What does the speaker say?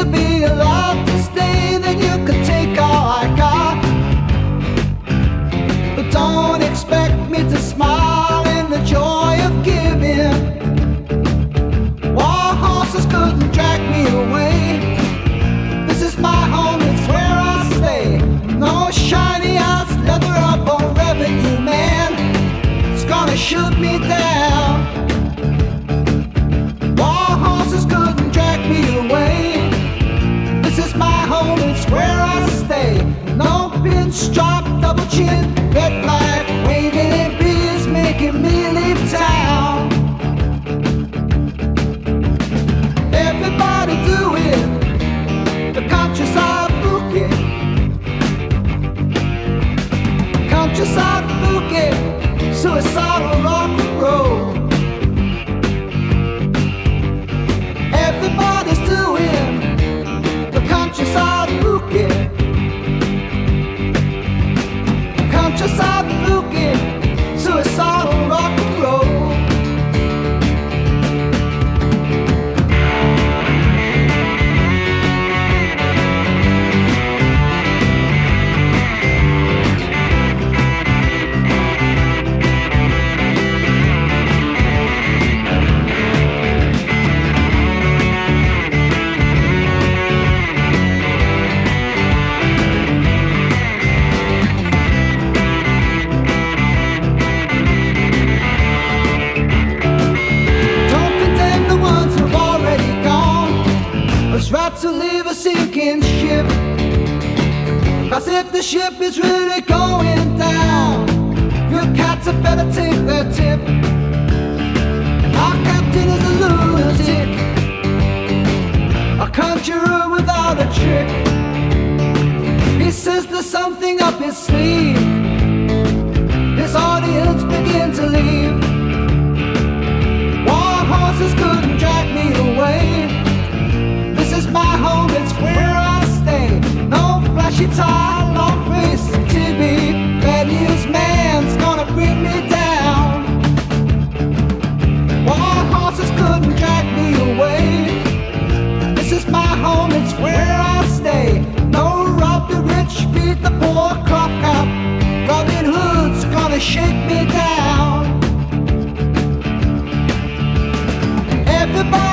to be allowed to stay, then you could take all I got. But don't expect me to smile in the joy of giving. War horses couldn't drag me away. This is my home, it's where I stay. No shiny ass leather up or revenue man, it's gonna shoot me down. War horses couldn't drag me away. This is my home, it's where I stay. No pinstripe, double chin, red flag waving in bees, making me leave town. Everybody do it, the countryside boogie. Countryside boogie, suicidal rock and roll. Everybody's doing the countryside boogie. Countryside boogie, suicidal rock and roll. It's right to leave a sinking ship, 'cause if the ship is really going down, your cats had better take their tip. Our captain is a lunatic, a conjurer without a trick. He says there's something up his sleeve. His audience begin to leave. War horses couldn't drag me away. This is my home, it's where I stay. No flashy tie, long face, TV. Bad news man's gonna bring me down. War horses couldn't drag me away. This is my home, it's where I stay. No rob the rich, beat the poor, crop up. Robin Hood's gonna shake me down. Everybody